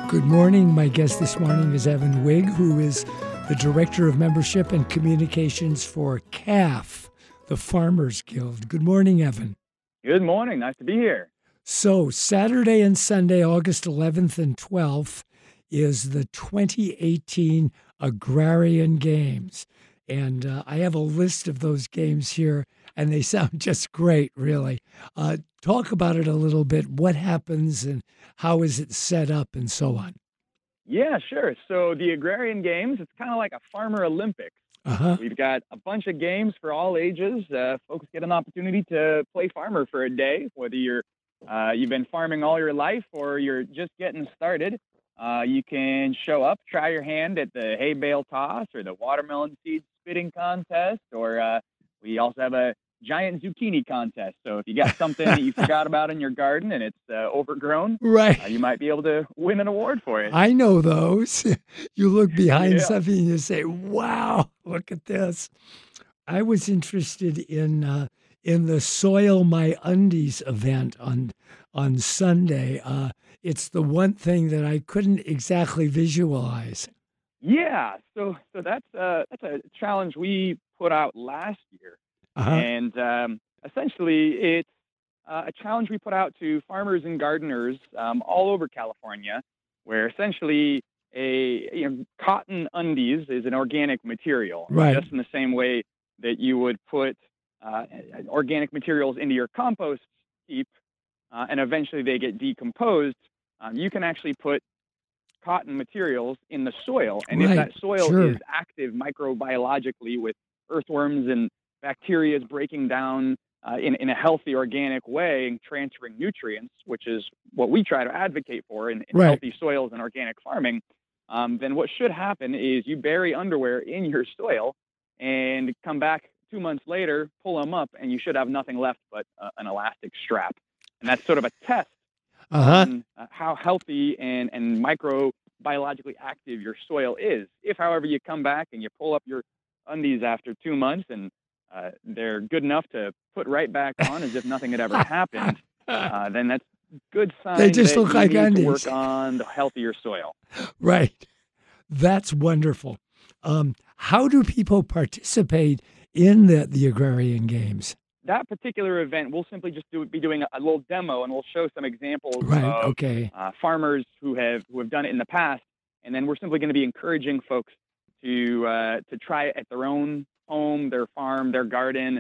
Good morning. My guest this morning is Evan Wigg, who is the Director of Membership and Communications for CAF, the Farmers Guild. Good morning, Evan. Good morning. Nice to be here. So Saturday and Sunday, August 11th and 12th, is the 2018 Agrarian Games. And I have a list of those games here, and they sound just great, really. Talk about it a little bit. What happens and how is it set up and so on? Yeah, sure. So the Agrarian Games, it's kind of like a Farmer Olympics. We've got a bunch of games for all ages. Folks get an opportunity to play farmer for a day, whether you've been farming all your life or you're just getting started. You can show up, try your hand at the hay bale toss or the watermelon seed spitting contest, or we also have a giant zucchini contest. So if you got something that you forgot about in your garden and it's overgrown, right, you might be able to win an award for it. I know those. You look behind something and you say, wow, look at this. I was interested in the Soil My Undies event on Sunday. It's the one thing that I couldn't exactly visualize. Yeah, so that's a challenge we put out last year. And essentially, it's a challenge we put out to farmers and gardeners all over California, where essentially cotton undies is an organic material, right? Just in the same way that you would put organic materials into your compost heap, and eventually they get decomposed. You can actually put cotton materials in the soil, and if that soil is active microbiologically with earthworms and bacteria is breaking down in a healthy organic way and transferring nutrients, which is what we try to advocate for in healthy soils and organic farming, then what should happen is you bury underwear in your soil and come back 2 months later, pull them up, and you should have nothing left but an elastic strap. And that's sort of a test on how healthy and microbiologically active your soil is. If, however, you come back and you pull up your undies after 2 months and they're good enough to put right back on as if nothing had ever happened, then that's good sign they just that look like you need undies. to work on the healthier soil. Right. That's wonderful. How do people participate in the Agrarian Games? That particular event, we'll simply just be doing a little demo, and we'll show some examples of farmers who have done it in the past, and then we're simply going to be encouraging folks to try it at their own home, their farm, their garden,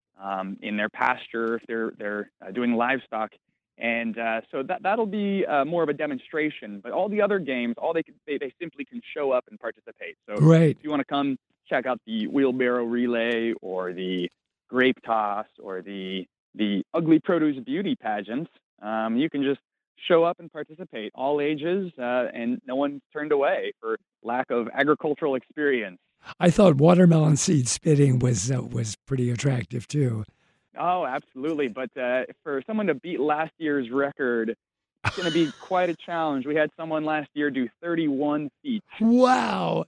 in their pasture if they're doing livestock, and so that'll be more of a demonstration. But all the other games, they simply can show up and participate. So if you want to come check out the wheelbarrow relay or the grape toss or the ugly produce beauty pageants, you can just show up and participate, all ages, and no one's turned away for lack of agricultural experience. I thought watermelon seed spitting was pretty attractive too. Oh, absolutely. But for someone to beat last year's record, it's going to be quite a challenge. We had someone last year do 31 feet. Wow.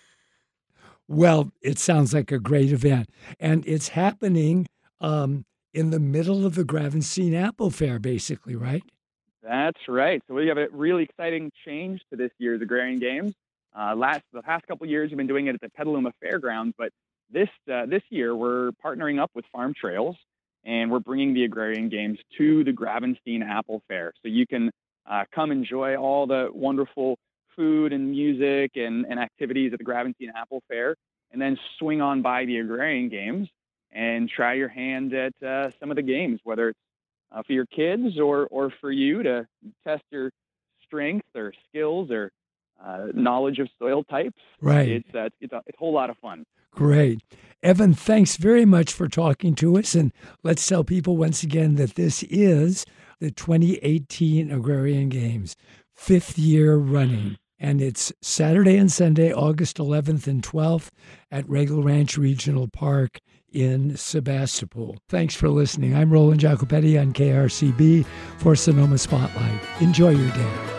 Well, it sounds like a great event. And it's happening in the middle of the Gravenstein Apple Fair, basically, right? That's right. So we have a really exciting change to this year's Agrarian Games. The past couple of years, we've been doing it at the Petaluma Fairgrounds, but this year we're partnering up with Farm Trails, and we're bringing the Agrarian Games to the Gravenstein Apple Fair. So you can come enjoy all the wonderful food and music and activities at the Gravenstein Apple Fair, and then swing on by the Agrarian Games and try your hand at some of the games, whether it's for your kids or for you to test your strength or skills or knowledge of soil types. Right. It's a whole lot of fun. Great. Evan, thanks very much for talking to us. And let's tell people once again that this is the 2018 Agrarian Games, 5th year running. And it's Saturday and Sunday, August 11th and 12th at Regal Ranch Regional Park in Sebastopol. Thanks for listening. I'm Roland Jacopetti on KRCB for Sonoma Spotlight. Enjoy your day.